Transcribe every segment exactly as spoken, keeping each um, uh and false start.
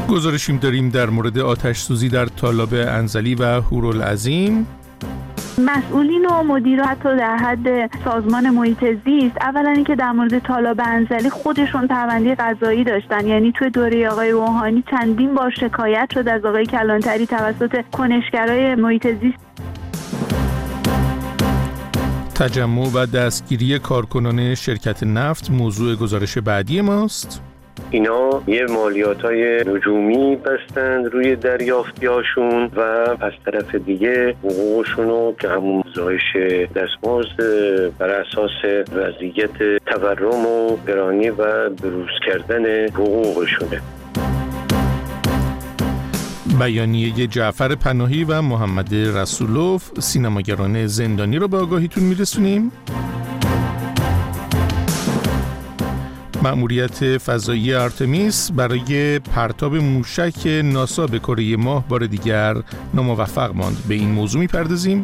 گزارشیم داریم در مورد آتش سوزی در تالاب انزلی و هورالعظیم. مسئولین و مدیران حتی در حد سازمان محیط زیست اولا اینکه در مورد تالاب انزلی خودشون پرونده قضایی داشتن، یعنی توی دوره آقای روحانی چندین بار شکایت شد از آقای کلانتری توسط کنشگرای محیط زیست. تجمع و دستگیری کارکنان شرکت نفت موضوع گزارش بعدی ماست. اینا یه مالیاتای نجومی بستند روی دریافتیاشون و از طرف دیگه حقوقشونو که همون زایش دستمزد بر اساس وضعیت تورم و گرانی و بروز کردن حقوقشونه. بیانیه جعفر پناهی و محمد رسولوف سینماگران زندانی رو به آگاهیتون میرسونیم. مأموریت فضایی آرتمیس برای پرتاب موشک ناسا به کره ماه بار دیگر ناموفق ماند. به این موضوع میپردازیم.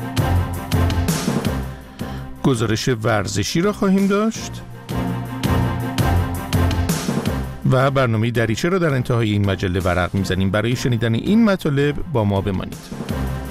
گزارش ورزشی را خواهیم داشت و برنامه دریچه را در انتهای این مجله ورق میزنیم. برای شنیدن این مطالب با ما بمانید.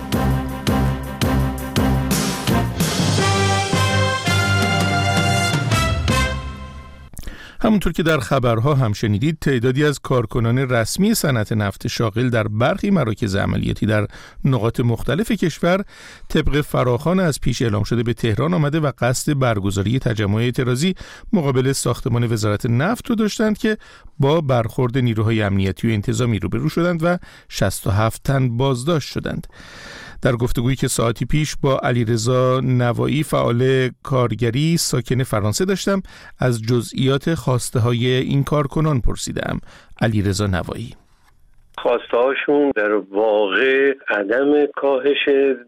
همونطور که در خبرها هم شنیدید، تعدادی از کارکنان رسمی صنعت نفت شاغل در برخی مراکز عملیاتی در نقاط مختلف کشور طبق فراخوان از پیش اعلام شده به تهران آمده و قصد برگزاری تجمع اعتراضی مقابل ساختمان وزارت نفت رو داشتند که با برخورد نیروهای امنیتی و انتظامی روبرو شدند و شصت و هفت تن بازداشت شدند. در گفتگویی که ساعتی پیش با علیرضا نوایی فعال کارگری ساکن فرانسه داشتم، از جزئیات خواسته های این کارکنان پرسیدم. علیرضا نوایی: خواسته هاشون در واقع عدم کاهش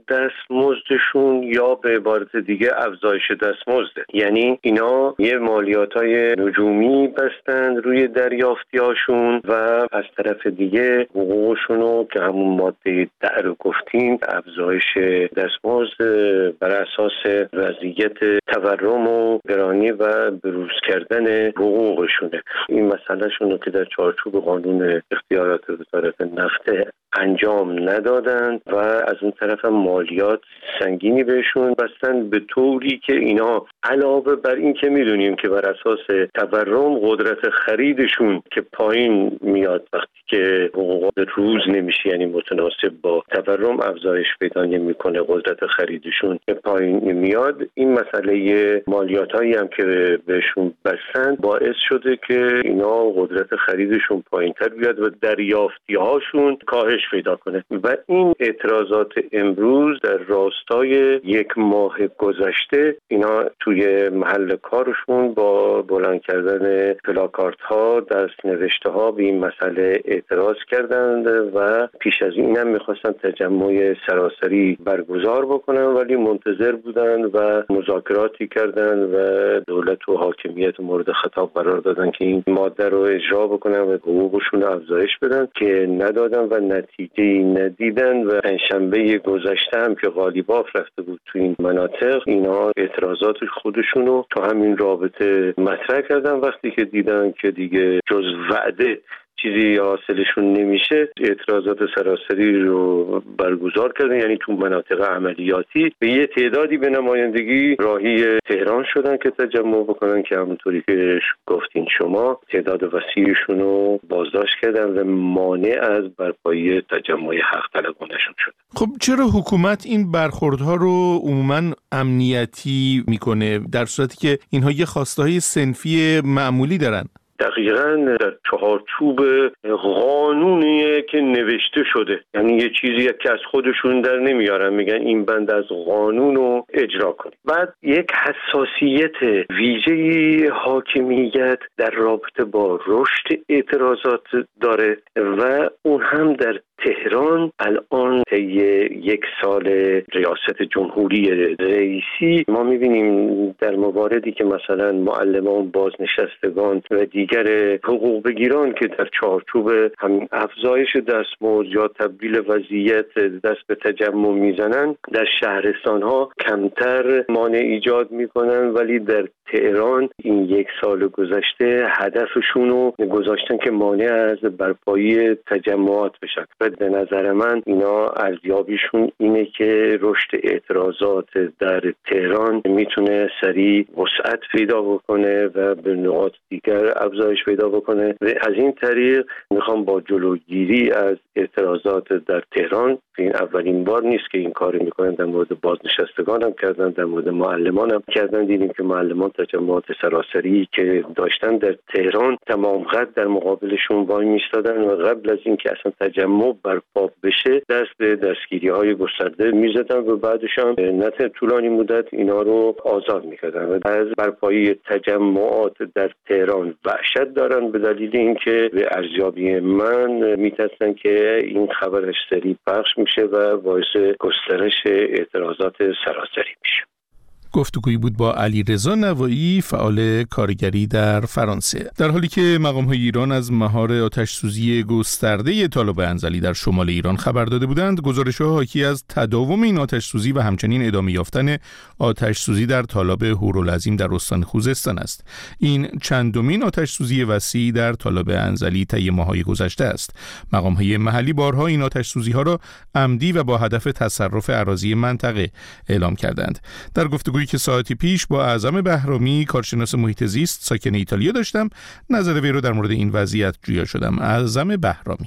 دستمزدشون یا به عبارت دیگه افزایش دستمزده. یعنی اینا یه مالیاتای نجومی بستند روی دریافتیاشون و از طرف دیگه حقوقشونو که همون ماده ده رو گفتیم افزایش دستمزد بر اساس وضعیت تورم و گرانی و بروز کردن حقوقشونه. این مسئله شونو که در چارچوب قانون اختیارات وزارت نفت انجام ندادند و از اون طرف مالیات سنگینی بهشون بستن، به طوری که اینا علاوه بر این که میدونیم که بر اساس تورم قدرت خریدشون که پایین میاد وقتی که حقوق روز نمیشه، یعنی متناسب با تورم افزایش پیدا نمیکنه، قدرت خریدشون که پایین میاد، این مسئله مالیات هایی هم که بهشون بستن باعث شده که اینا قدرت خریدشون پایین تر بیاد و دریافتی هاشون کاهش پیدا کنه. و این اعتراضات امروز در راستای یک ماه گذشته اینا توی محل کارشون با بلند کردن پلاکارت ها، دست نوشته ها به این مسئله اعتراض کردند و پیش از این هم میخواستن تجمع سراسری برگزار بکنن، ولی منتظر بودن و مذاکراتی کردن و دولت و حاکمیت مورد خطاب قرار دادن که این ماده رو اجرا بکنن و حقوقشون افزایش بدن که ندادن و نتیجه ندیدن. و پنجشنبه گذشته هم که قالیباف رفته بود تو این مناطق، اینا اعتراضات خودشونو تو همین رابطه مطرح کردن. وقتی که دیدن که دیگه جز وعده چیزی حاصلشون نمیشه، اعتراضات سراسری رو برگزار کردن، یعنی تو مناطق عملیاتی به یه تعدادی به نمایندگی راهی تهران شدن که تجمع بکنن که همونطوری که گفتین شما تعداد وسیعشون رو بازداشت کردن و مانع از برپایی تجمع حق طلبانشون شد. خب چرا حکومت این برخوردها رو عموماً امنیتی میکنه در صورتی که اینها یه خواسته‌های صنفی معمولی دارن؟ دقیقاً در چهارچوب قانونیه که نوشته شده، یعنی یه چیزی که از خودشون در نمیارن، میگن این بند از قانون رو اجرا کنید. بعد یک حساسیت ویژه‌ای حاکمیت در رابطه با رشد اعتراضات داره و اون هم در تهران. الان طی یک سال ریاست جمهوری رئیسی ما میبینیم در مواردی که مثلا معلمان، بازنشستگان و دیگر دیگر حقوق بگیران که در چارچوب همین افزایش دستمزد یا تبدیل وضعیت دست به تجمع میزنن در شهرستان ها کمتر مانع ایجاد میکنن، ولی در تهران این یک سال گذشته هدفشون رو گذاشتن که مانع از برپایی تجمعات بشن و به نظر من اینا ارزیابیشون اینه که رشد اعتراضات در تهران میتونه سریع وسعت پیدا بکنه و به نقاط دیگر افزایش پیدا بکنه و از این طریق میخوام با جلوگیری از اعتراضات در تهران، این اولین بار نیست که این کار میکنن، در مورد بازنشستگان هم کردن، در مورد معلمان هم کردن. دیدیم که معلمان تجمعات سراسری که داشتن در تهران تمام قد در مقابلشون وای میستادن و قبل از اینکه اصلا تجمع برپا بشه دست به دستگیری های گسترده میزدن و بعدش هم نه طولانی مدت اینا رو آزاد میکردن و از برپایی تجمعات در تهران وحشت دارن به دلیل اینکه به ارزیابی من میترسن که این خبرش سریع پخش میشه و باعث گسترش اعتراضات سراسری میشه. گفتگویی بود با علیرضا نوایی، فعال کارگری در فرانسه. در حالی که مقام‌های ایران از مهار آتش‌سوزی گسترده طالب انزلی در شمال ایران خبر داده بودند، گزارش‌ها حاکی از تداوم این آتش‌سوزی و همچنین ادامه یافتن آتش‌سوزی در تالاب هورالعظیم در استان خوزستان است. این چندمین آتش‌سوزی وسیع در طالب انزلی طی ماه‌های گذشته است. مقام‌های محلی بارها این آتش‌سوزی‌ها را عمدی و با هدف تصرف اراضی منطقه اعلام کردند. در گفتگویی که ساعتی پیش با اعظم بهرامی، کارشناس محیط زیست ساکن ایتالیا داشتم، نظر وی رو در مورد این وضعیت جویا شدم. اعظم بهرامی: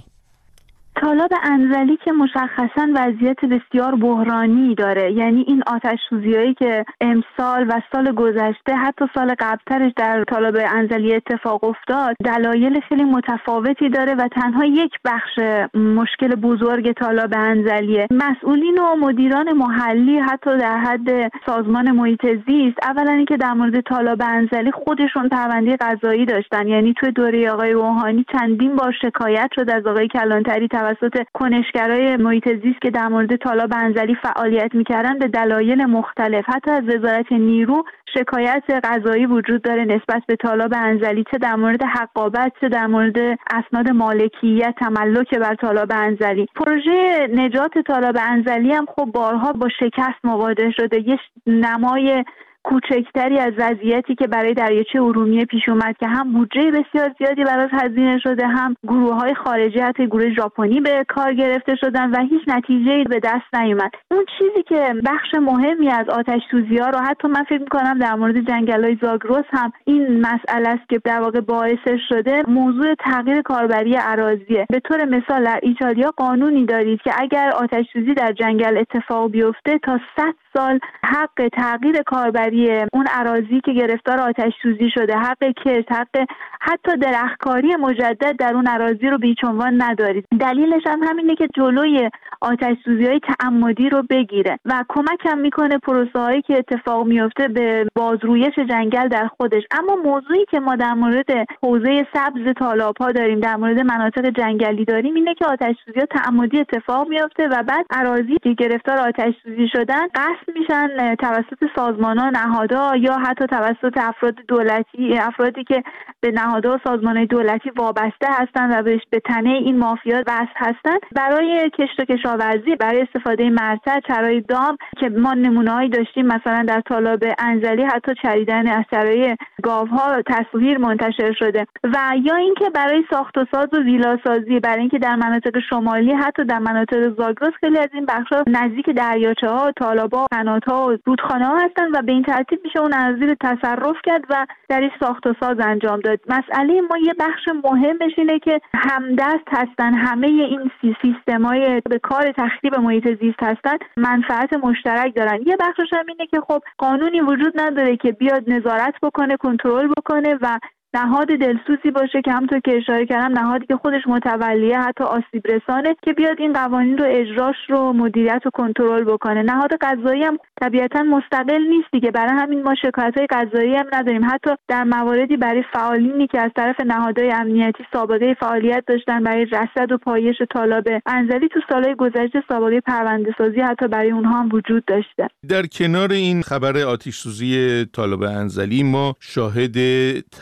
طالب انزلی که مشخصاً وضعیت بسیار بحرانی داره، یعنی این آتش‌سوزی‌هایی که امسال و سال گذشته حتی سال قبلترش در طالب انزلی اتفاق افتاد دلایل خیلی متفاوتی داره و تنها یک بخش مشکل بزرگ طالب انزلیه. مسئولین و مدیران محلی حتی در حد سازمان محیط زیست اولا اینکه در مورد طالب انزلی خودشون پرونده قضایی داشتن، یعنی توی دوره آقای روحانی چندین بار شکایت شد از آقای کلانتری توسط کنشگرای محیط زیست که در مورد طالب انزلی فعالیت می‌کردن به دلایل مختلف. حتی از وزارت نیرو شکایت قضایی وجود داره نسبت به طالب انزلی، چه در مورد حقابت چه در مورد اسناد مالکیت تملک بر طالب انزلی. پروژه نجات طالب انزلی هم خب بارها با شکست مواجه شده. یه نمای کوچکتری از وضعیتی که برای دریاچه ارومیه پیش اومد که هم بودجه بسیار زیادی براش هزینه شده، هم گروه‌های خارجی حتی گروه ژاپنی به کار گرفته شدن و هیچ نتیجه‌ای به دست نیومد. اون چیزی که بخش مهمی از آتش‌سوزی‌ها رو حتی من فکر می‌کنم در مورد جنگل‌های زاگرس هم این مسئله است که در واقع باعثش شده، موضوع تغییر کاربری اراضیه. به طور مثال در ایتالیا قانونی دارید که اگر آتش‌سوزی در جنگل اتفاق بیفته تا صد سال حق تغییر کاربری اون اراضی که گرفتار آتش سوزی شده، حق کشت، حق حتی درختکاری مجدد در اون اراضی رو بیچ عنوان ندارید. دلیلش هم همینه که جلوی آتش سوزی‌های تعمدی رو بگیره و کمک هم میکنه پروسه‌هایی که اتفاق میفته به بازرویش جنگل در خودش. اما موضوعی که ما در مورد حوزه سبز تالاب‌ها داریم، در مورد مناطق جنگلی داریم، اینه که آتش سوزی‌ها تعمدی اتفاق میفته و بعد اراضی که گرفتار آتش سوزی شدن قصد میشن توسط سازمان‌ها، نهادها یا حتی توسط افراد دولتی، افرادی که به نهادها و سازمان‌های دولتی وابسته هستند و به تنه این مافیا وصل هستند، برای کشت و کشاورزی، برای استفاده مرتع، چرای دام که ما نمونه‌هایی داشتیم مثلا در طالب انزلی حتی چریدن از چرای گاوها تصویر منتشر شده، و یا اینکه برای ساخت و ساز و ویلاسازی، برای اینکه در مناطق شمالی حتی در مناطق زاگرس خیلی از این بخش‌ها نزدیک دریاچه‌ها، تالاب‌ها، قنات‌ها و رودخانه‌ها هستن و به این ترتیب میشه اون اراضی رو تصرف کرد و در این ساخت و ساز انجام داد. مسئله ما یه بخش مهمش اینه که همدست هستن، همه این سیستم‌های به کار تخریب محیط زیست هستن، منفعت مشترک دارن. یه بخشش هم اینه که خب قانونی وجود نداره که بیاد نظارت بکنه، کنترل بکنه و نهاد دلسوزی باشه که همونطور که اشاره کردم نهادی که خودش متولیه حتی آسیب رسانه که بیاد این قوانین رو اجراش رو مدیریت و کنترل بکنه. نهاد قضایی هم طبیعتا مستقل نیست دیگه، برای همین ما شکایت‌های قضایی هم نداریم. حتی در مواردی برای فعالینی که از طرف نهادهای امنیتی سابقه فعالیت داشتن برای رصد و پایش طالب انزلی، تو سالهای گذشته سابقه پرونده‌سازی حتی برای اونها هم وجود داشته. در کنار این خبر آتش‌سوزی طالب انزلی ما شاهد تداوم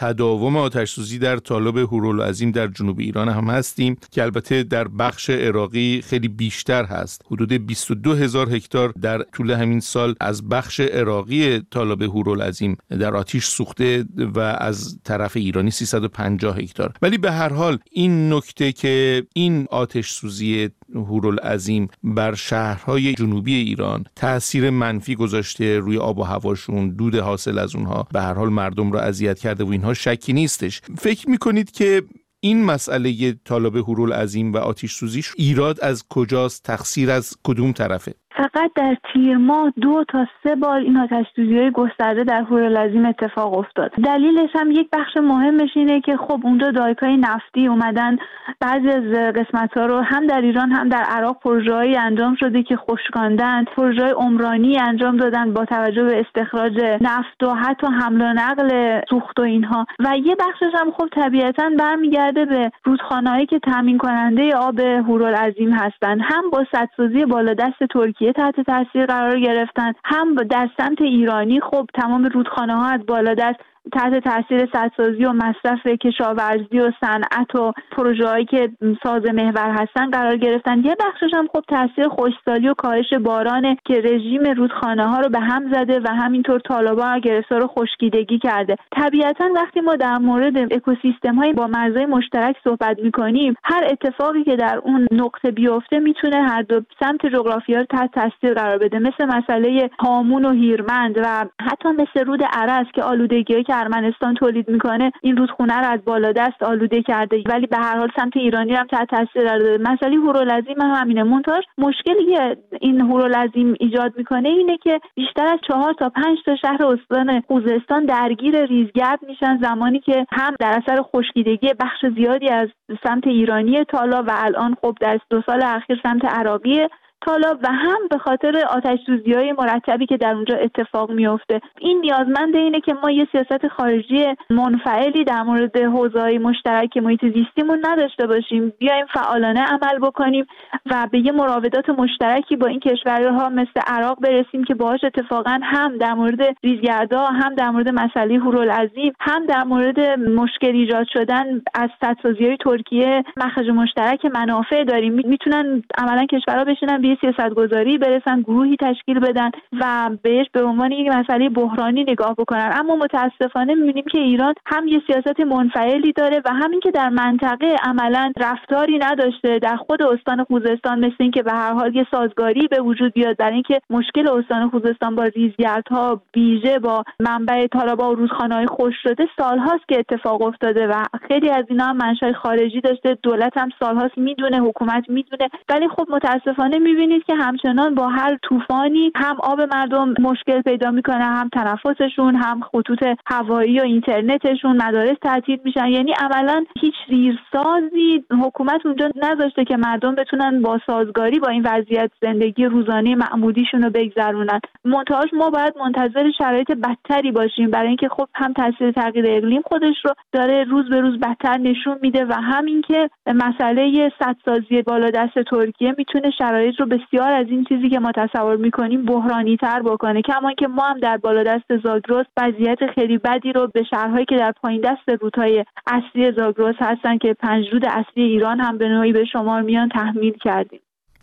دوم آتش‌سوزی در تالاب هورالعظیم در جنوب ایران هم هستیم که البته در بخش عراقی خیلی بیشتر هست. حدود بیست و دو هزار هکتار در طول همین سال از بخش عراقی تالاب هورالعظیم در آتش سوخته و از طرف ایرانی سیصد و پنجاه هکتار. ولی به هر حال این نکته که این آتش سوزی هورالعظیم بر شهرهای جنوبی ایران تأثیر منفی گذاشته روی آب و هواشون، دود حاصل از اونها به هر حال مردم را اذیت کرده و اینها شکی نیستش. فکر میکنید که این مسئله تالاب هورالعظیم و آتش سوزیش ایراد از کجاست؟ تقصیر از کدوم طرفه؟ فقط در تیر ماه دو تا سه بار این آتش‌سوزی‌های گسترده در هورالعظیم اتفاق افتاد. دلیلش هم یک بخش مهمش اینه که خب اونجا دایک‌های نفتی اومدن بعضی از قسمت‌ها رو هم در ایران هم در عراق پروژه‌ای انجام شده که خشکاندن، پروژه‌های عمرانی انجام دادن با توجه به استخراج نفت و حتی حمل و نقل سوخت و اینها. و یه بخشش هم خب طبیعتاً برمیگرده به رودخانه‌هایی که تامین کننده آب هورالعظیم هستن. هم با سدسازی بالادست ترکیه تحت تاثیر قرار گرفتن، هم در سمت ایرانی خب تمام رودخانه ها از بالادست تحت تاثیر سدسازی و مصرف کشاورزی و صنعت و پروژه‌هایی که ساز محور هستن قرار گرفتن. یه بخشش هم خب تاثیر خشکسالی و کاهش بارانه که رژیم رودخانه ها رو به هم زده و همینطور تالاب‌ها گرفتار و خشکیدگی کرده. طبیعتاً وقتی ما در مورد اکوسیستم‌های با مرزهای مشترک صحبت می‌کنیم، هر اتفاقی که در اون نقطه بیفته میتونه هر دو سمت جغرافیایی رو تحت تاثیر قرار بده، مثل مسئله هامون و هیرمند و حتی مثل رود ارس که آلودگی ارمنستان تولید میکنه این رودخونه رو از بالادست آلوده کرده، ولی به هر حال سمت ایرانی هم تحت تاثیر قرار داده. مسئله هورالعظیم هم همینه. منتهاش مشکلی که این هورالعظیم ایجاد میکنه اینه که بیشتر از چهار تا پنج تا شهر استان خوزستان درگیر ریزگرد میشن زمانی که هم در اثر خشکیدگی بخش زیادی از سمت ایرانی تالاب و الان خب در دو سال اخیر سمت عراقی تالاب و هم به خاطر آتش‌سوزی‌های مرتبی که در اونجا اتفاق میفته. این نیازمند اینه که ما یه سیاست خارجی منفعلی در مورد حوزه‌های مشترک محیط زیستیمون نداشته باشیم، بیایم فعالانه عمل بکنیم و به یه مراودات مشترکی با این کشورها مثل عراق برسیم که باهاش اتفاقا هم در مورد ریزگردها، هم در مورد مسئله هورالعظیم، هم در مورد مشکل ایجاد شدن از سدسازی‌های ترکیه مخرج مشترک منافع داریم. میتونن عملاً کشورها بشینن سیاستگذاری برسن، گروهی تشکیل بدن و بهش به عنوان یک مسئله بحرانی نگاه بکنن. اما متاسفانه می‌بینیم که ایران هم یه سیاست منفعلی داره و همین که در منطقه عملاً رفتاری نداشته در خود استان خوزستان، مثل این که به هر حال یه سازگاری به وجود بیاد برای اینکه مشکل استان خوزستان با ریزگردها ویژه با منبع تالاب‌ها و رودخانه‌های خشک شده سال‌هاست که اتفاق افتاده و خیلی از اینا هم منشأ خارجی داشته. دولت هم سال‌هاست میدونه، حکومت میدونه، ولی خب متاسفانه می‌بینید که همچنان با هر طوفانی هم آب مردم مشکل پیدا میکنه، هم تنفسشون، هم خطوط هوایی و اینترنتشون، مدارس تعطیل میشن. یعنی عملاً هیچ زیرسازی حکومت اونجا نذاشته که مردم بتونن با سازگاری با این وضعیت زندگی روزانه معمولیشون رو بگذرونن. منتهاش ما باید منتظر شرایط بدتری باشیم، برای اینکه خب هم تاثیر تغییر اقلیم خودش رو داره روز به روز بدتر نشون میده و همین که مسئله سدسازی بالادست ترکیه میتونه شرایط رو بسیار از این چیزی که ما تصور میکنیم بحرانی تر بکنه. کما که ما هم در بالادست زاگرس وضعیت خیلی بدی رو به شهرهایی که در پایین دست رودهای اصلی زاگرس هستن که پنج رود اصلی ایران هم به نوعی به شمار میان تحمیل کردیم.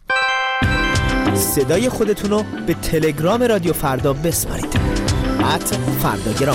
صدای خودتون رو به تلگرام رادیو فردا بسپارید. ات فرداگرام.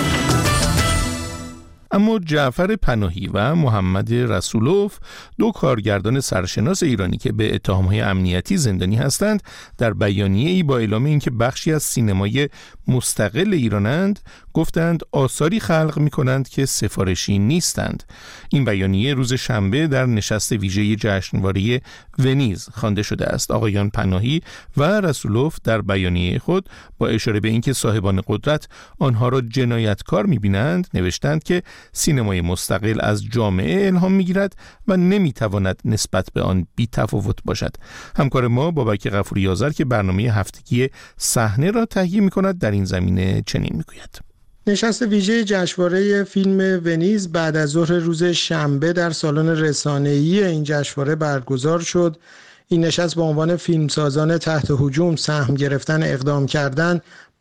اما جعفر پناهی و محمد رسولوف، دو کارگردان سرشناس ایرانی که به اتهام‌های امنیتی زندانی هستند، در بیانیه‌ای با اعلام اینکه بخشی از سینمای مستقل ایرانند، گفتند آثاری خلق می‌کنند که سفارشی نیستند. این بیانیه روز شنبه در نشست ویژه جشنواره ونیز خوانده شده است. آقایان پناهی و رسولوف در بیانیه خود با اشاره به اینکه صاحبان قدرت آنها را جنایتکار می‌بینند، نوشتند که سینمای مستقل از جامعه الهام می‌گیرد و نمی‌تواند نسبت به آن بی‌تفاوت باشد. همکار ما بابک غفوری آذر که برنامه هفتگی صحنه را تهیه می‌کند در این زمینه چنین می‌گوید. نشست ویژه جشنواره فیلم ونیز بعد از ظهر روز شنبه در سالن رسانه‌ای این جشنواره برگزار شد. این نشست با عنوان فیلمسازان تحت هجوم سهم گرفتن اقدام کردن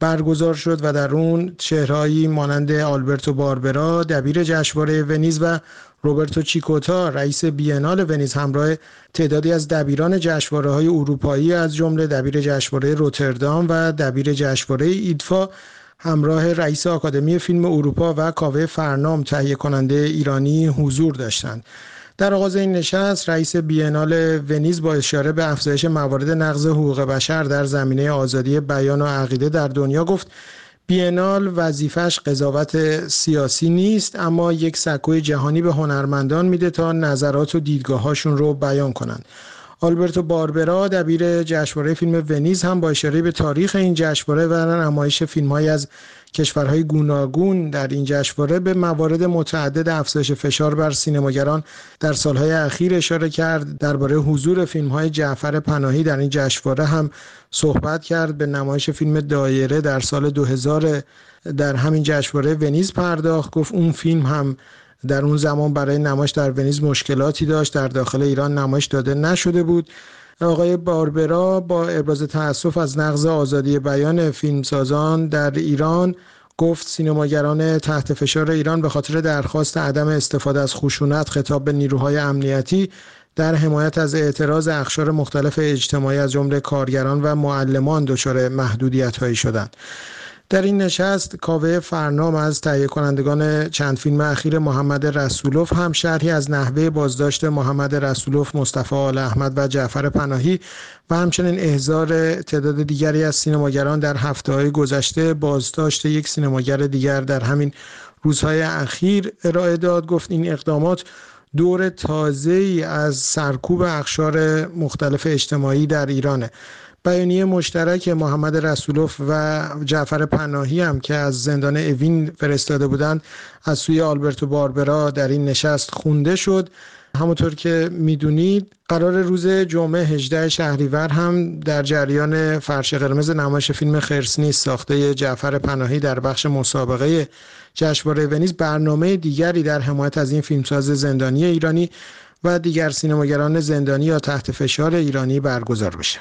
برگزار شد و در اون چهرهایی مانند آلبرتو باربرا دبیر جشنواره ونیز و روبرتو چیکوتا رئیس بیانال ونیز همراه تعدادی از دبیران جشنواره‌های اروپایی از جمله دبیر جشنواره روتردام و دبیر جشنواره ایدفا همراه رئیس آکادمی فیلم اروپا و کاوه فرنام تهیه کننده ایرانی حضور داشتند. در آغاز این نشست رئیس بیانال ونیز با اشاره به افزایش موارد نقض حقوق بشر در زمینه آزادی بیان و عقیده در دنیا گفت بیانال وظیفش قضاوت سیاسی نیست، اما یک سکوی جهانی به هنرمندان میده تا نظرات و دیدگاهاشون رو بیان کنند. آلبرتو باربرا دبیر جشنواره فیلم ونیز هم با اشاره به تاریخ این جشنواره و نمایش فیلم‌های از کشورهای گوناگون در این جشنواره به موارد متعدد افزایش فشار بر سینماگران در سالهای اخیر اشاره کرد. درباره حضور فیلم‌های جعفر پناهی در این جشنواره هم صحبت کرد. به نمایش فیلم دایره در سال دو هزار در همین جشنواره ونیز پرداخت. گفت اون فیلم هم در اون زمان برای نمایش در ونیز مشکلاتی داشت، در داخل ایران نمایش داده نشده بود. آقای باربرا با ابراز تأسف از نقض آزادی بیان فیلمسازان در ایران گفت سینماگران تحت فشار ایران به خاطر درخواست عدم استفاده از خشونت خطاب به نیروهای امنیتی در حمایت از اعتراض اقشار مختلف اجتماعی از جمله کارگران و معلمان دچار محدودیت‌هایی شدند. در این نشست کاوه فرنام از تهیه کنندگان چند فیلم اخیر محمد رسولوف هم شرحی از نحوه بازداشت محمد رسولوف، مصطفی آل احمد و جعفر پناهی و همچنین احضار تعداد دیگری از سینماگران در هفته‌های گذشته، بازداشت یک سینماگر دیگر در همین روزهای اخیر ارائه داد. گفت این اقدامات دور تازه‌ای از سرکوب اقشار مختلف اجتماعی در ایرانه. بیانیه مشترک محمد رسولوف و جعفر پناهی هم که از زندان اوین فرستاده بودند از سوی آلبرتو باربرا در این نشست خونده شد. همونطور که میدونید قرار روز جمعه هجدهم شهریور هم در جریان فرش قرمز نمایش فیلم خرس نیست ساخته جعفر پناهی در بخش مسابقه جشنواره ونیز برنامه دیگری در حمایت از این فیلمساز زندانی ایرانی و دیگر سینماگران زندانی یا تحت فشار ایرانی برگزار بشه.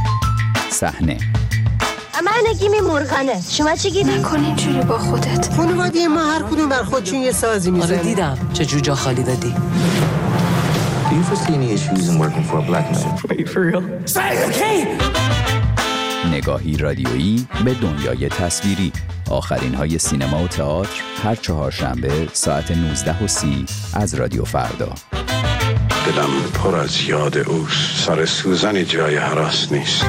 صحنه من نگیمی مرغنه، شما چی گیری؟ نکن اینجوری با خودت. خانواده ما هر کدوم بر خودشون یه سازی میزنه. آره دیدم چه جو جا خالی دادی. Do you foresee any issues in working for a black man? Wait, for real? Say okay! نگاهی رادیویی به دنیای تصویری. آخرین های سینما و تئاتر هر چهارشنبه ساعت نوزده و سی از رادیو فردا. دلم پر از یاد اوست، سر سوزن جای هراس نیست.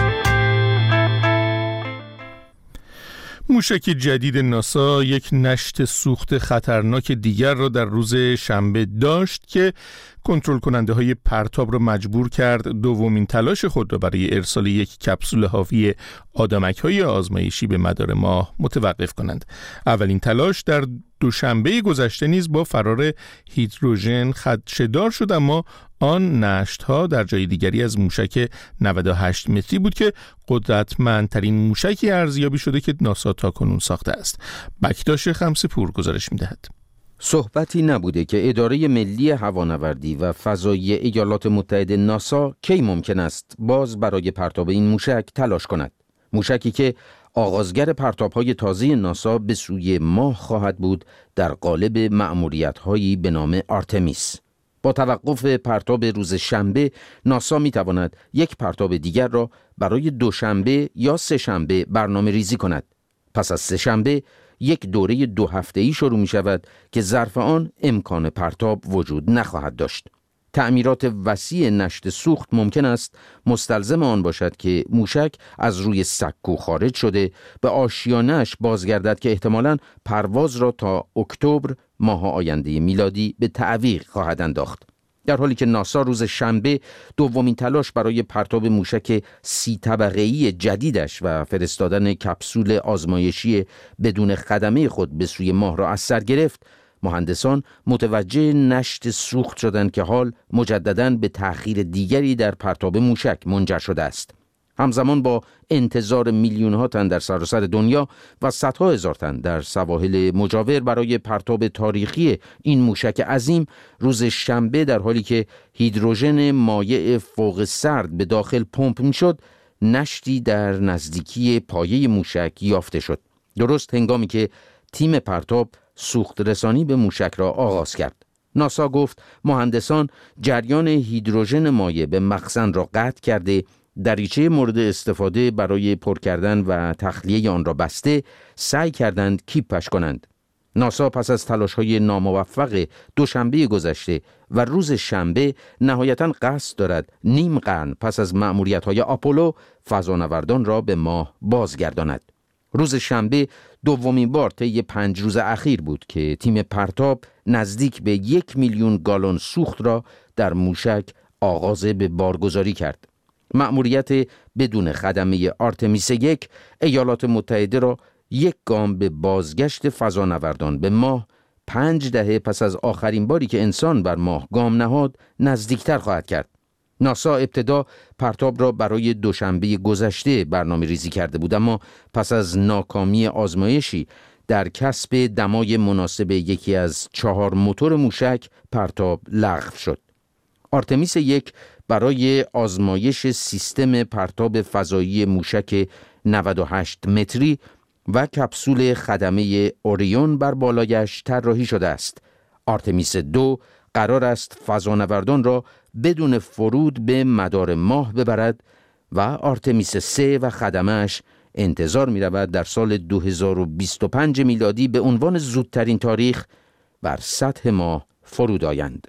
موشک جدید ناسا یک نشت سوخت خطرناک دیگر را در روز شنبه داشت که کنترل کننده های پرتاب را مجبور کرد دومین تلاش خود را برای ارسال یک کپسول حاوی آدمک های آزمایشی به مدار ماه متوقف کنند. اولین تلاش در دوشنبه گذشته نیز با فرار هیدروژن خدشه‌دار شد، اما آن نشت ها در جای دیگری از موشک نود و هشت متری بود که قدرتمندترین موشکی ارزیابی شده که ناسا تاکنون ساخته است. بکتاش خمس پور گزارش می‌دهد. صحبتی نبوده که اداره ملی هوانوردی و فضایی ایالات متحده ناسا کی ممکن است باز برای پرتاب این موشک تلاش کند. موشکی که آغازگر پرتاب‌های تازه ناسا به سوی ماه خواهد بود در قالب مأموریت‌هایی به نام آرتمیس. با توقف پرتاب روز شنبه ناسا می‌تواند یک پرتاب دیگر را برای دوشنبه یا سه شنبه برنامه ریزی کند. پس از سه شنبه یک دوره دو هفته‌ای شروع می شود که ظرف آن امکان پرتاب وجود نخواهد داشت. تعمیرات وسیع نشت سوخت ممکن است مستلزم آن باشد که موشک از روی سکو خارج شده به آشیانه‌اش بازگردد که احتمالاً پرواز را تا اکتبر ماه آینده میلادی به تعویق خواهد انداخت. در حالی که ناسا روز شنبه دومین تلاش برای پرتاب موشک سی طبقه‌ای جدیدش و فرستادن کپسول آزمایشی بدون خدمه خود به سوی ماه را از سر گرفت، مهندسان متوجه نشت سوخت شدند که حال مجدداً به تأخیر دیگری در پرتاب موشک منجر شده است. همزمان با انتظار میلیون‌ها تن در سراسر دنیا و صدها هزار تن در سواحل مجاور برای پرتاب تاریخی این موشک عظیم، روز شنبه در حالی که هیدروژن مایع فوق سرد به داخل پمپ می‌شد، نشتی در نزدیکی پایه موشک یافته شد. درست هنگامی که تیم پرتاب سوخت رسانی به موشک را آغاز کرد. ناسا گفت مهندسان جریان هیدروژن مایع به مخزن را قطع کرده، دریچه مورد استفاده برای پر کردن و تخلیه آن را بسته، سعی کردند کیپش کنند. ناسا پس از تلاش‌های ناموفق دوشنبه گذشته و روز شنبه نهایتاً قصد دارد نیم قرن پس از مأموریت‌های آپولو فضانوردان را به ماه بازگرداند. روز شنبه دومین بار طی پنج روز اخیر بود که تیم پرتاب نزدیک به یک میلیون گالن سوخت را در موشک آغاز به بارگذاری کرد. مأموریت بدون خدمه آرتمیس یک ایالات متحده را یک گام به بازگشت فضانوردان به ماه پنج دهه پس از آخرین باری که انسان بر ماه گام نهاد نزدیکتر خواهد کرد. ناسا ابتدا پرتاب را برای دوشنبه گذشته برنامه ریزی کرده بود، اما پس از ناکامی آزمایشی در کسب دمای مناسب یکی از چهار موتور موشک پرتاب لغو شد. آرتمیس یک برای آزمایش سیستم پرتاب فضایی موشک نود و هشت متری و کپسول خدمه اوریون بر بالایش طراحی شده است. آرتمیس دو قرار است فضانوردان را بدون فرود به مدار ماه ببرد و آرتمیس سه و خدمه‌اش انتظار می رود در سال دو هزار و بیست و پنج میلادی به عنوان زودترین تاریخ بر سطح ماه فرود آیند.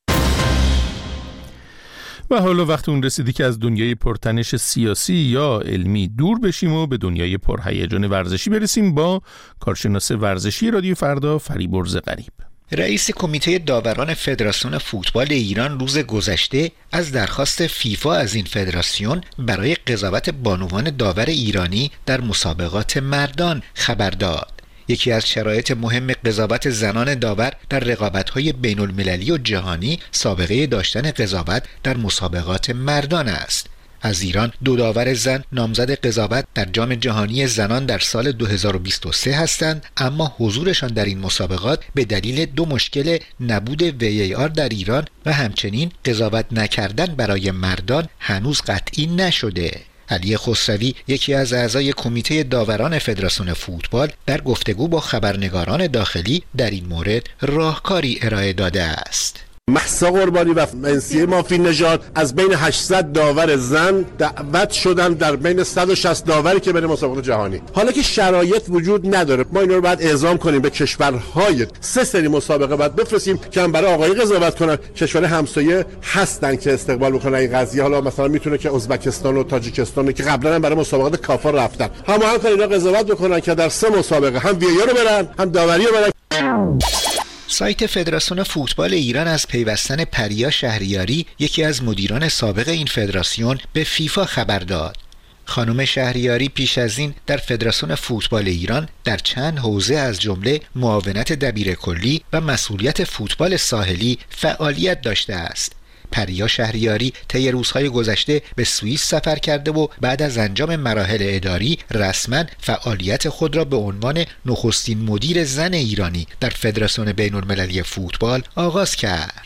و حالا وقت اون رسیدی که از دنیای پرتنش سیاسی یا علمی دور بشیم و به دنیای پرهیجان ورزشی برسیم با کارشناس ورزشی رادیو فردا فریبرز غریب. رئیس کمیته داوران فدراسیون فوتبال ایران روز گذشته از درخواست فیفا از این فدراسیون برای قضاوت بانوان داور ایرانی در مسابقات مردان خبر داد. یکی از شرایط مهم قضاوت زنان داور در رقابت‌های بین‌المللی و جهانی سابقه داشتن قضاوت در مسابقات مردان است. از ایران دو داور زن نامزد قضاوت در جام جهانی زنان در سال دو هزار و بیست و سه هستند، اما حضورشان در این مسابقات به دلیل دو مشکل نبود وی ای آر در ایران و همچنین قضاوت نکردن برای مردان هنوز قطعی نشده. علی خسروی یکی از اعضای کمیته داوران فدراسیون فوتبال در گفتگو با خبرنگاران داخلی در این مورد راهکاری ارائه داده است. مهسا قربانی و منسیه مافین نژاد از بین هشتصد داور زن دعوت شدن در بین صد و شصت داوری که بره مسابقات جهانی. حالا که شرایط وجود نداره، ما اینا رو باید اعزام کنیم به کشورهای سه سری مسابقه بعد بفرستیم که هم برای آقای قضاوت کنن. کشور همسایه هستن که استقبال بکنن این قضیه. حالا مثلا میتونه که ازبکستان و تاجیکستان که قبلا هم برای مسابقات کافا رفتن، هم هم اینا قضاوت بکنن که در سه مسابقه هم وی ای آر رو برن هم داوری رو برن. سایت فدراسیون فوتبال ایران از پیوستن پریا شهریاری، یکی از مدیران سابق این فدراسیون، به فیفا خبر داد. خانم شهریاری پیش از این در فدراسیون فوتبال ایران در چند حوزه از جمله معاونت دبیر کلی و مسئولیت فوتبال ساحلی فعالیت داشته است. پریا شهریاری طی روزهای گذشته به سوئیس سفر کرده و بعد از انجام مراحل اداری رسما فعالیت خود را به عنوان نخستین مدیر زن ایرانی در فدراسیون بین‌المللی فوتبال آغاز کرد.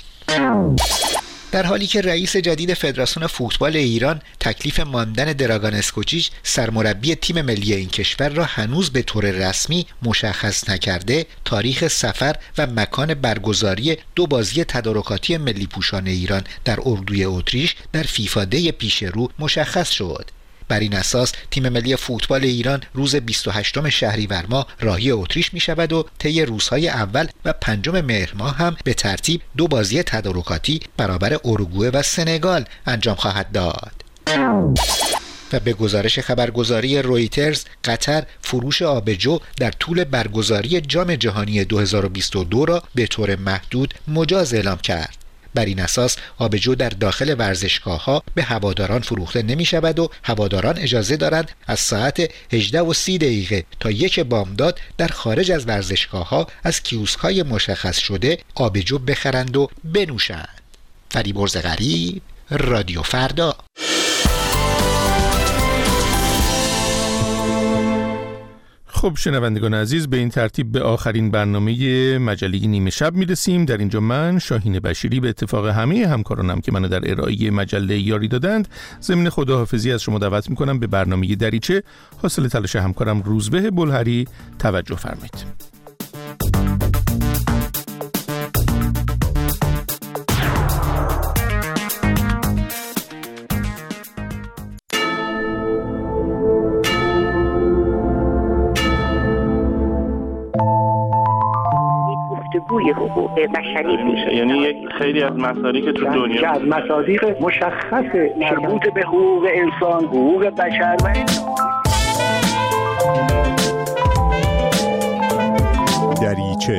در حالی که رئیس جدید فدراسیون فوتبال ایران تکلیف ماندن دراگان اسکوچیچ سرمربی تیم ملی این کشور را هنوز به طور رسمی مشخص نکرده، تاریخ سفر و مکان برگزاری دو بازی تدارکاتی ملی پوشان ایران در اردوی اتریش در فیفا دی پیش رو مشخص شد. بر این اساس تیم ملی فوتبال ایران روز بیست و هشتم شهریور ماه راهی اتریش می شود و طی روزهای اول و پنجم مهر ماه هم به ترتیب دو بازی تدارکاتی برابر اوروگوئه و سنگال انجام خواهد داد. و به گزارش خبرگزاری رویترز، قطر فروش آبجو در طول برگزاری جام جهانی دو هزار و بیست و دو را به طور محدود مجاز اعلام کرد. بر این اساس آبجو در داخل ورزشگاه‌ها به هواداران فروخته نمی شود و هواداران اجازه دارند از ساعت هجده و سی دقیقه تا یک بامداد در خارج از ورزشگاه‌ها از کیوسک‌های مشخص شده آبجو بخرند و بنوشند. فریبرز غریب، رادیو فردا. خب شنوندگان عزیز، به این ترتیب به آخرین برنامه مجله نیمه شب میرسیم. در اینجا من شاهین بشیری به اتفاق همه همکارانم که منو در ارائه مجله یاری دادند ضمن خداحافظی از شما دعوت میکنم به برنامه دریچه حاصل تلاش همکارم روزبه بلهری توجه فرمایید. گفتگوی حقوق بشری میشه، یعنی یک خیلی از مصادیق که تو دنیا که از مصادیق مشخص مربوط به حقوق انسان، حقوق بشر و دریچه.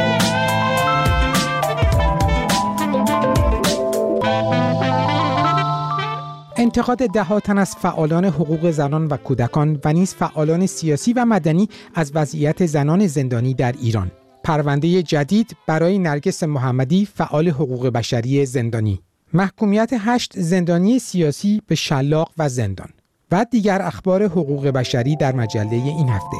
انتقاد ده تن از فعالان حقوق زنان و کودکان و نیز فعالان سیاسی و مدنی از وضعیت زنان زندانی در ایران. پرونده جدید برای نرگس محمدی، فعال حقوق بشری زندانی. محکومیت هشت زندانی سیاسی به شلاق و زندان. و دیگر اخبار حقوق بشری در مجله این هفته.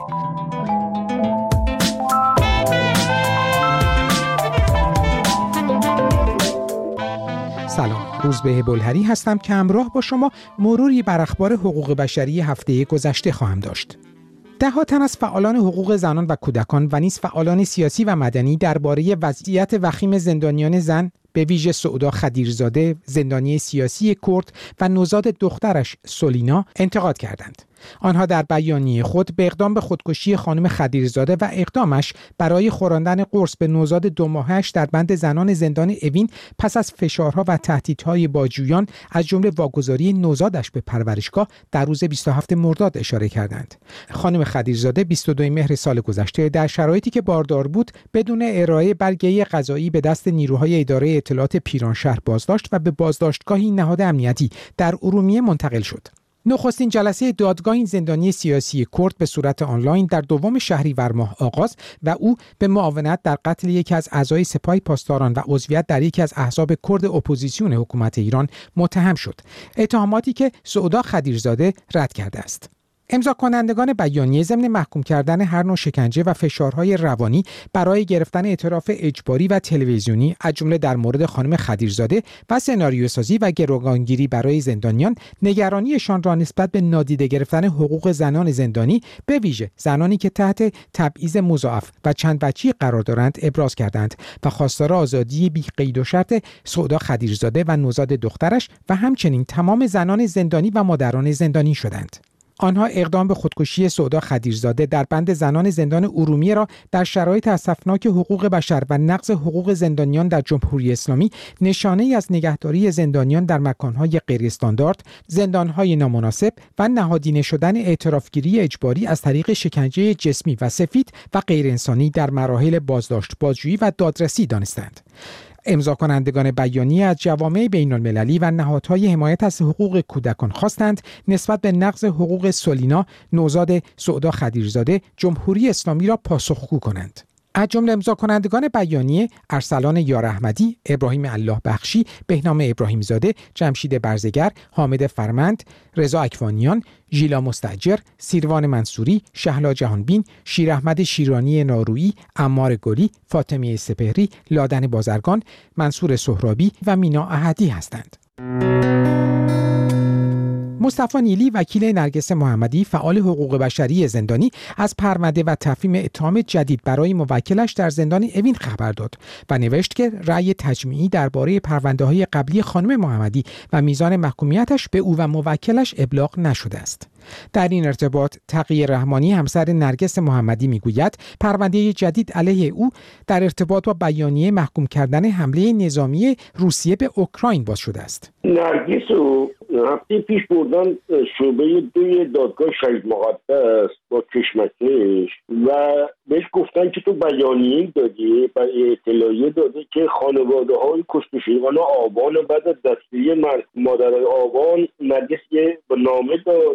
سلام، روزبه بلهری هستم که همراه با شما مروری بر اخبار حقوق بشری هفته گذشته خواهم داشت. ده ها تن از فعالان حقوق زنان و کودکان و نیز فعالان سیاسی و مدنی درباره وضعیت وخیم زندانیان زن، به ویژه سعودا خدیرزاده، زندانی سیاسی کرد و نوزاد دخترش سولینا انتقاد کردند. آنها در بیانیه خود به اقدام به خودکشی خانم خدیرزاده و اقدامش برای خوراندن قرص به نوزاد دو ماهه‌اش در بند زنان زندان اوین پس از فشارها و تهدیدهای بازجویان از جمله واگذاری نوزادش به پرورشگاه در روز بیست و هفتم مرداد اشاره کردند. خانم خدیرزاده بیست و دوم مهر سال گذشته در شرایطی که باردار بود بدون ارائه برگه قضایی به دست نیروهای اداره اطلاعات پیرانشهر بازداشت و به بازداشتگاهی نهاد امنیتی در ارومیه منتقل شد. نخستین جلسه دادگاه این زندانی سیاسی کرد به صورت آنلاین در دوم شهریور ماه آغاز و او به معاونت در قتل یکی از اعضای سپاه پاسداران و عضویت در یکی از احزاب کرد اپوزیسیون حکومت ایران متهم شد. اتهاماتی که سعودا خدیرزاده رد کرده است. امضا کنندگان بیانیه ضمن محکوم کردن هر نوع شکنجه و فشارهای روانی برای گرفتن اعتراف اجباری و تلویزیونی از جمله در مورد خانم خدیرزاده و سناریوسازی و گروگانگیری برای زندانیان، نگرانیشان را نسبت به نادیده گرفتن حقوق زنان زندانی، به ویژه زنانی که تحت تبعیض مضاعف و چند بچی قرار دارند، ابراز کردند و خواستار آزادی بی قید و شرط سعودا خدیرزاده و نوزاد دخترش و همچنین تمام زنان زندانی و مادران زندانی شدند. آنها اقدام به خودکشی سعودا خدیرزاده در بند زنان زندان ارومیه را در شرایط اسفناک حقوق بشر و نقض حقوق زندانیان در جمهوری اسلامی نشانه‌ای از نگهداری زندانیان در مکان‌های غیر استاندارد، زندان‌های نامناسب و نهادینه شدن اعترافگیری اجباری از طریق شکنجه جسمی و سفید و غیر انسانی در مراحل بازداشت، بازجویی و دادرسی دانستند. امضا کنندگان بیانیه از جوامع بین‌المللی و نهادهای حمایت از حقوق کودکان خواستند نسبت به نقض حقوق سولینا، نوزاد سعودا خدیرزاده، جمهوری اسلامی را پاسخگو کنند. از جمله امضا کنندگان بیانیه ارسلان یار احمدی، ابراهیم الله بخشی، بهنام ابراهیم زاده، جمشید برزگر، حامد فرمند، رضا اکوانیان، ژیلا مستاجر، سیروان منصوری، شهلا جهانبین، شیر احمد شیرانی نارویی، عمار گلی، فاطمه سپهری، لادن بازرگان، منصور سهرابی و مینا احدی هستند. مصطفی نیلی، وکیل نرگس محمدی، فعال حقوق بشری زندانی، از پرونده و تفهیم اتهام جدید برای موکلش در زندان اوین خبر داد و نوشت که رأی تجمیعی درباره پرونده‌های قبلی خانم محمدی و میزان محکومیتش به او و موکلش ابلاغ نشده است. در این ارتباط تقی رحمانی، همسر نرگس محمدی، میگوید پرونده جدید علیه او در ارتباط با بیانیه محکوم کردن حمله نظامی روسیه به اوکراین باز شده است. نرگس و هفته پیش بردن شعبه دوی دادگاه شهید مقدس با کشمکش و بهش گفتن که تو بیانیه دادی و اطلاعیه داده که خانواده های کشته شدگان آبان بعد از دستگیری مادرای آبان نرگس یه نامه داد و گفت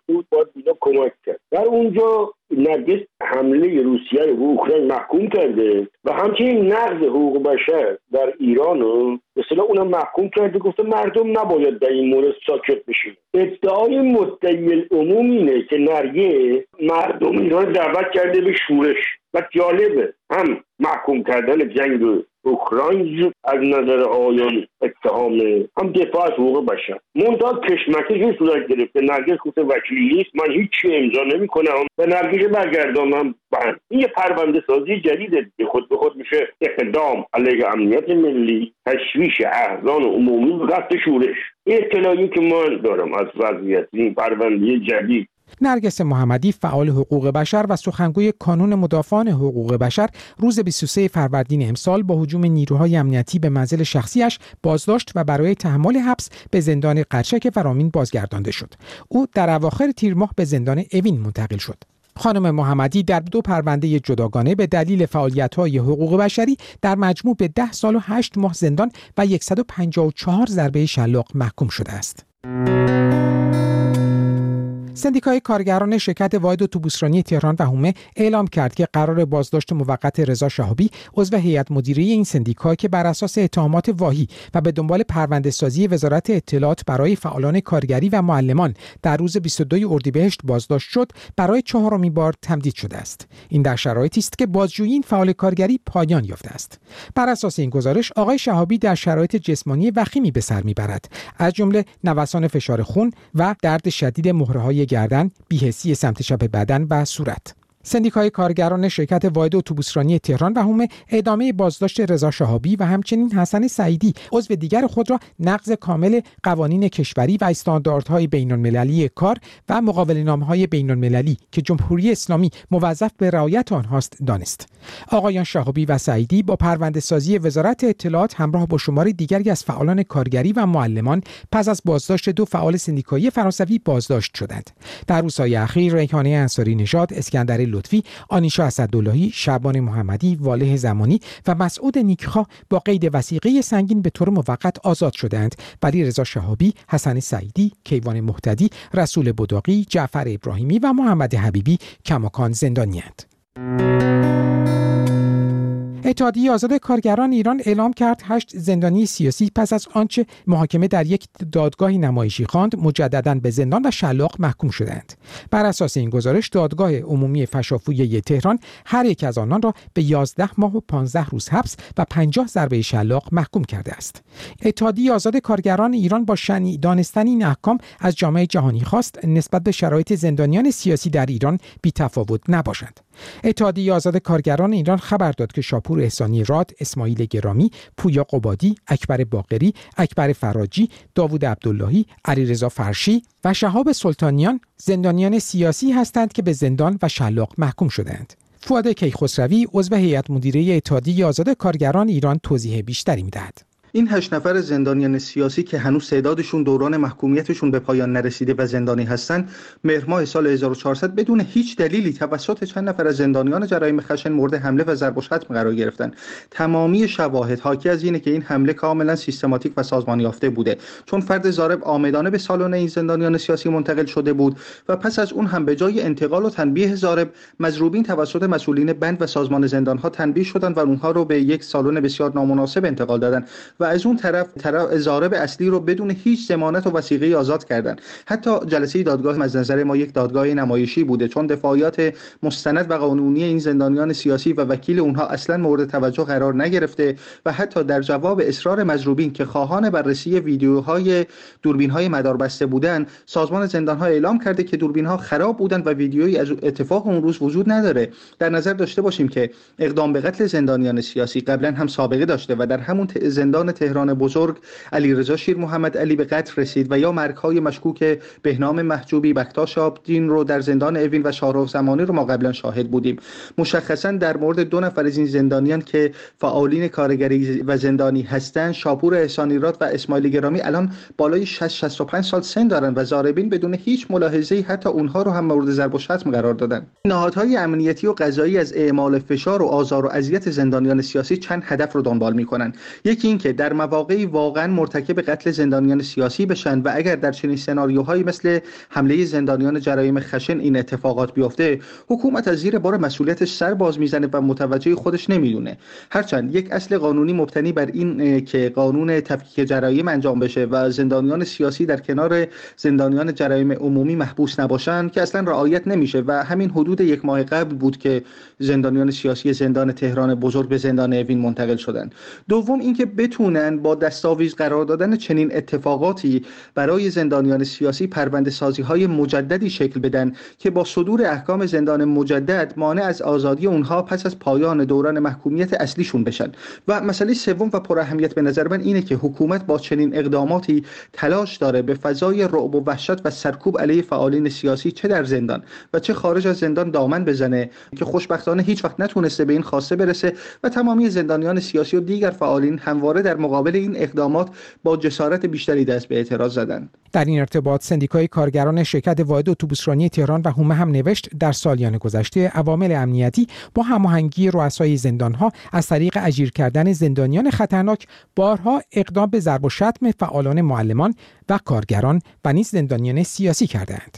بود باید اینا کمک کرد. در اونجا نرگس حمله روسیه به اوکراین محکوم کرده و همچنین نقض حقوق بشر در ایران رو به اصطلاح اونم محکوم کرده، گفته مردم نباید در این مورد ساکت بشین. ادعای مدعی العموم اینه که نرگس مردم ایران دعوت کرده به شورش و جالبه هم محکوم کردن جنگ اوکراین از نظر آیان اتهامه، هم دفاع از حقوق بشر. منتها کشمکش صورت گرفته. نرگس گفته وکیلی نیست، من هیچی امضا نمی‌کنم و نرگس برگردانم بند. این یه پرونده سازی جدیده، خود به خود میشه اقدام علیه امنیت ملی، تشویش احزان عمومی و قصد شورش. این اطلاعی که من دارم از وضعیت این پرونده جدید. نرگس محمدی فعال حقوق بشر و سخنگوی کانون مدافعان حقوق بشر روز بیست و سوم فروردین امسال با هجوم نیروهای امنیتی به منزل شخصیش بازداشت و برای تحمل حبس به زندان قرچک فرامین بازگردانده شد. او در اواخر تیر ماه به زندان اوین منتقل شد. خانم محمدی در دو پرونده جداگانه به دلیل فعالیت‌های حقوق بشری در مجموع به ده سال و هشت ماه زندان و صد و پنجاه و چهار ضربه شلاق محکوم شده است. سندیکای کارگران شرکت واحد اتوبوسرانی تهران و هومه اعلام کرد که قرار بازداشت موقت رضا شهابی عضو هیئت مدیره این سندیکا که بر اساس اتهامات واهی و به دنبال پرونده سازی وزارت اطلاعات برای فعالان کارگری و معلمان در روز بیست و دوم اردیبهشت بازداشت شد، برای چهارمین بار تمدید شده است. این در شرایطی است که بازجویی این فعال کارگری پایان یافته است. بر اساس این گزارش آقای شهابی در شرایط جسمانی وخیمی به سر میبرد، از جمله نوسان فشار خون و درد شدید مهره‌های گردن، بی‌حسی سمت چپ بدن و صورت. سندیکای کارگران شرکت واحد اتوبوسرانی تهران و هومه ادامه بازداشت رضا شهابی و همچنین حسن سعیدی عضو دیگر خود را نقض کامل قوانین کشوری و استانداردهای بین‌المللی کار و مقاوله‌نامه‌های بین‌المللی که جمهوری اسلامی موظف به رعایت آنهاست دانست. آقایان شهابی و سعیدی با پرونده سازی وزارت اطلاعات همراه با شماری دیگری از فعالان کارگری و معلمان پس از بازداشت دو فعال سندیکایی فرانسوی بازداشت شدند. در روزهای اخیر ریحانه انصاری نژاد، اسکندر لطفی، آنیشا اسداللهی، شعبان محمدی، واله زمانی و مسعود نیکخواه با قید وثیقه سنگین به طور موقت آزاد شدند، ولی رضا شهابی، حسن سعیدی، کیوان مهتدی، رسول بداقی، جعفر ابراهیمی و محمد حبیبی کماکان زندانی‌اند. اتحادیه آزاد کارگران ایران اعلام کرد هشت زندانی سیاسی پس از آنچه محاکمه در یک دادگاه نمایشی خواند مجدداً به زندان و شلاق محکوم شدند. بر اساس این گزارش دادگاه عمومی فشافویی تهران هر یک از آنان را به یازده ماه و پانزده روز حبس و پنجاه ضربه شلاق محکوم کرده است. اتحادیه آزاد کارگران ایران با شنیع دانستن این احکام از جامعه جهانی خواست نسبت به شرایط زندانیان سیاسی در ایران بی‌تفاوت نباشند. اتحادیه آزاد کارگران ایران خبر داد که شاپور احسانی راد، اسماعیل گرامی، پویا قبادی، اکبر باقری، اکبر فراجی، داوود عبداللهی، علیرضا فرشی و شهاب سلطانیان زندانیان سیاسی هستند که به زندان و شلاق محکوم شدند. فؤاد کیخسروی عضو هیئت مدیره اتحادیه آزاد کارگران ایران توضیح بیشتری می‌دهد. این هشت نفر زندانیان سیاسی که هنوز تعدادشون دوران محکومیتشون به پایان نرسیده و زندانی هستند، مهر ماه سال هزار و چهارصد بدون هیچ دلیلی توسط چند نفر از زندانیان جرایم خشن مورد حمله و ضرب و شتم قرار گرفتن. تمامی شواهد حاکی از اینه که این حمله کاملا سیستماتیک و سازمان یافته بوده، چون فرد ضارب عامدانه به سالن این زندانیان سیاسی منتقل شده بود و پس از اون هم به جای انتقال و تنبیه ضارب، مضروبین توسط مسئولین بند و سازمان زندانها تنبیه شدند و اونها رو به یک سالن بسیار نامناسب انتقال دادن و از اون طرف طرف ضارب اصلی رو بدون هیچ ضمانت و وثیقه‌ای آزاد کردن. حتی جلسه دادگاه از نظر ما یک دادگاه نمایشی بوده، چون دفاعیات مستند و قانونی این زندانیان سیاسی و وکیل اونها اصلا مورد توجه قرار نگرفته و حتی در جواب اصرار مضروبین که خواهان بررسی ویدیوهای دوربین‌های مداربسته بودند، سازمان زندان‌ها اعلام کرده که دوربین‌ها خراب بودند و ویدیویی از اتفاق اون روز وجود نداره. در نظر داشته باشیم که اقدام به قتل زندانیان سیاسی قبلا هم سابقه داشته و در همون زندان تهران بزرگ علیرضا شیر محمد علی به قتل رسید و یا مرگ‌های مشکوک بهنام محجوبی، بکتاش آبدین رو در زندان اوین و شاهرخ زمانی رو ما قبلا شاهد بودیم. مشخصا در مورد دو نفر از این زندانیان که فعالین کارگری و زندانی هستند، شاپور احسانی راد و اسماعیل گرامی، الان بالای شصت شصت و پنج سال سن دارن و ضاربین بدون هیچ ملاحظه‌ای حتی اونها رو هم مورد ضرب و شتم قرار دادن. نهادهای امنیتی و قضایی از اعمال فشار و آزار و اذیت زندانیان سیاسی چند هدف رو دنبال می‌کنن. یکی این که در مواقعی واقعا مرتکب قتل زندانیان سیاسی بشن و اگر در چنین سناریوهایی مثل حمله زندانیان جرایم خشن این اتفاقات بیفته، حکومت از زیر بار مسئولیتش سر باز میزنه و متوجه خودش نمیدونه. هرچند یک اصل قانونی مبتنی بر این که قانون تفکیک جرایم انجام بشه و زندانیان سیاسی در کنار زندانیان جرایم عمومی محبوس نباشن که اصلا رعایت نمیشه و همین حدود یک ماه قبل بود که زندانیان سیاسی زندان تهران بزرگ به زندان اوین منتقل شدند. دوم اینکه بتونن با دستاویز قرار دادن چنین اتفاقاتی برای زندانیان سیاسی پرونده سازی های مجددی شکل بدن که با صدور احکام زندان مجدد مانع از آزادی اونها پس از پایان دوران محکومیت اصلیشون بشن. و مسئله سوم و پر اهمیت به نظر من اینه که حکومت با چنین اقداماتی تلاش داره به فضای رعب و وحشت و سرکوب علیه فعالین سیاسی چه در زندان و چه خارج از زندان دامن بزنه که خوشبختانه هیچ وقت نتونسته به این خواسته برسه و تمامی زندانیان سیاسی و دیگر فعالین همواره در مقابل این اقدامات با جسارت بیشتری دست به اعتراض زدند. در این ارتباط سندیکای کارگران شرکت واحد اتوبوسرانی تهران و هومه هم نوشت در سالیان گذشته عوامل امنیتی با هماهنگی رؤسای زندانها از طریق اجیر کردن زندانیان خطرناک بارها اقدام به ضرب و شتم فعالان معلمان و کارگران و نیز زندانیان سیاسی کردند.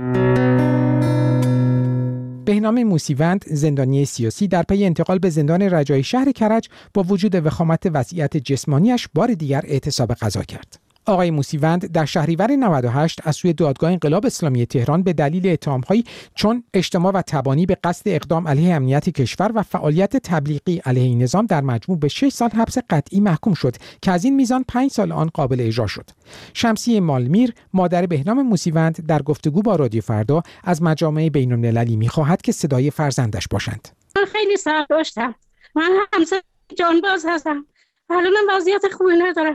بهنام موسیوند زندانی سیاسی در پی انتقال به زندان رجایی شهر کرج با وجود وخامت وضعیت جسمانیش بار دیگر اعتصاب غذا کرد. آقای موسیوند در شهریور نود و هشت از سوی دادگاه انقلاب اسلامی تهران به دلیل اتهام‌هایی چون اجتماع و تبانی به قصد اقدام علیه امنیت کشور و فعالیت تبلیغی علیه این نظام در مجموع به شش سال حبس قطعی محکوم شد که از این میزان پنج سال آن قابل اجرا شد. شمسیه مالمیر مادر بهنام موسیوند در گفتگو با رادیو فردا از مجامع بین‌المللی می‌خواهد که صدای فرزندش باشند. من خیلی سخت داشتم. من همسر جانباز هستم. الانم وضعیت خوبی ندارم.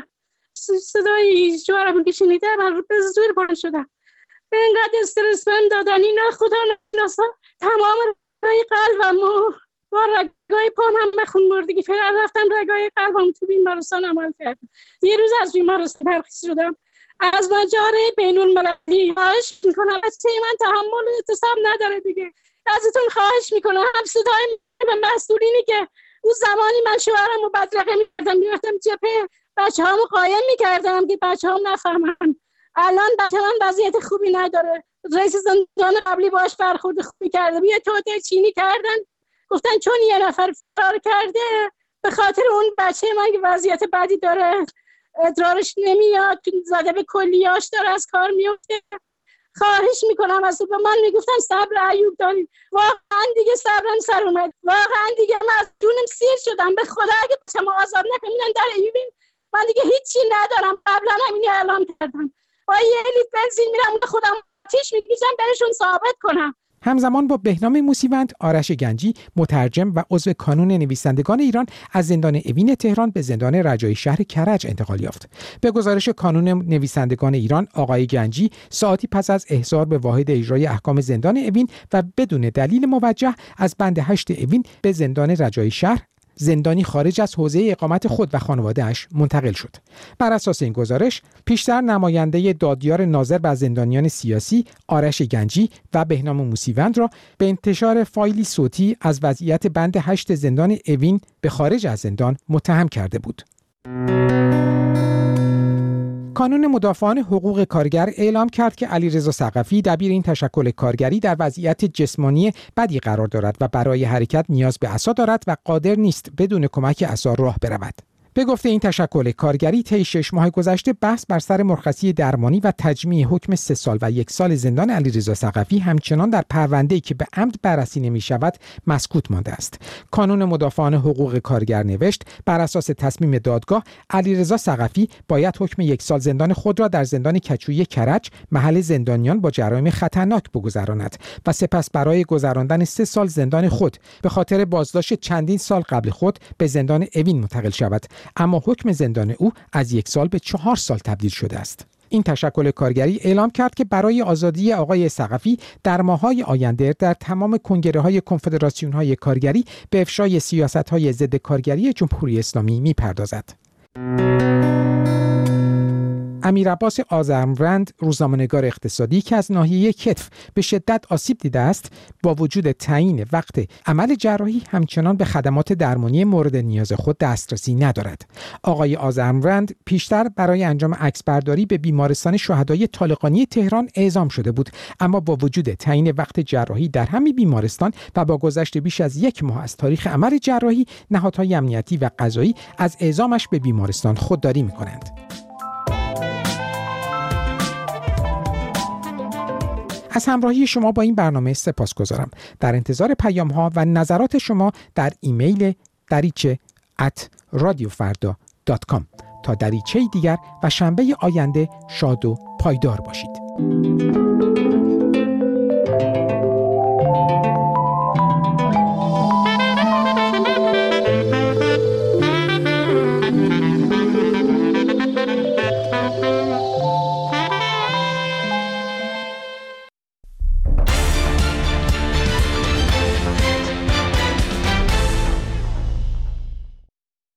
صدای جوارم که شنیدم من به زور بلند شدم. اینقدر استرس بهم دادن اینا خدا ناسا تمام رگای قلبم و با رگای پام هم بخون بردگی فقط رفتم رگای قلبم تو بیمارستان عمل کردم. یه روز از بیمارستان ترخیص شدم. از مجاره بین المللی خواهش میکنم از چه من تحمل اعتصاب نداره دیگه. ازتون خواهش میکنم هم صدای به مسئولینی که اون زمانی من شوهرم رو بدرقه میکردم میرفتم جبهه بچه هامو قایم میکردم که بچه هم نفهمن. الان بچه هم وضعیت خوبی نداره. رئیس زندان قبلی باش برخورد خوبی کرده. یه توته چینی کردن گفتن چون یه نفر فرار کرده به خاطر اون بچه من که وضعیت بدی داره ادرارش نمیاد زده به کلیاش داره از کار میفته. خواهش میکنم از به من میگفتن صبر ایوب داریم. واقعا دیگه صبرم سر اومد. واقعا دیگه من از جونم سیر شدم. به خدا اگه شما آزاد نکنین در ایوبیم من دیگه هیچی ندارم. قبلا همینی اعلام کردم. با یه لیتر بنزین میرم به خودم آتیش میکشم برشون ثابت کنم. همزمان با بهنام موسیوند، آرش گنجی مترجم و عضو کانون نویسندگان ایران از زندان اوین تهران به زندان رجایی شهر کرج انتقال یافت. به گزارش کانون نویسندگان ایران، آقای گنجی ساعتی پس از احضار به واحد اجرای احکام زندان اوین و بدون دلیل موجه از بند هشت اوین به زندان رجایی شهر، زندانی خارج از حوزه اقامت خود و خانواده‌اش منتقل شد. بر اساس این گزارش، پیشتر نماینده دادیار ناظر بر زندانیان سیاسی آرش گنجی و بهنام موسیوند را به انتشار فایلی صوتی از وضعیت بند هشت زندان اوین به خارج از زندان متهم کرده بود. کانون مدافعان حقوق کارگر اعلام کرد که علیرضا ثقفی دبیر این تشکل کارگری در وضعیت جسمانی بدی قرار دارد و برای حرکت نیاز به عصا دارد و قادر نیست بدون کمک عصا راه برود. به گفته این تشکل کارگری طی شش ماه گذشته بحث بر سر مرخصی درمانی و تجمیع حکم سه سال و یک سال زندان علیرضا ثقفی همچنان در پرونده‌ای که به عمد بررسی نمی‌شود مسکوت مانده است. کانون مدافعان حقوق کارگر نوشت بر اساس تصمیم دادگاه علیرضا ثقفی باید حکم یک سال زندان خود را در زندان کچویی کرج محل زندانیان با جرایم خطرناک بگذراند و سپس برای گذراندن سه سال زندان خود به خاطر بازداشت چندین سال قبل خود به زندان اوین منتقل شود. اما حکم زندان او از یک سال به چهار سال تبدیل شده است. این تشکل کارگری اعلام کرد که برای آزادی آقای ثقفی در ماه‌های آینده در تمام کنگره‌های کنفدراسیون‌های کارگری به افشای سیاست‌های ضد کارگری جمهوری اسلامی می‌پردازد. امیرعباس آذرمند، روزنامه‌نگار اقتصادی که از ناحیه کتف به شدت آسیب دیده است، با وجود تعیین وقت عمل جراحی همچنان به خدمات درمانی مورد نیاز خود دسترسی ندارد. آقای آذرمند پیشتر برای انجام عکسبرداری به بیمارستان شهدای طالقانی تهران اعزام شده بود، اما با وجود تعیین وقت جراحی در همین بیمارستان و با گذشت بیش از یک ماه از تاریخ عمل جراحی، نهادهای امنیتی و قضایی از اعزامش به بیمارستان خودداری می‌کنند. از همراهی شما با این برنامه سپاسگزارم. در انتظار پیام‌ها و نظرات شما در ایمیل دریچه ات رادیو فردا دات کام. تا دریچه دیگر و شنبه آینده شاد و پایدار باشید.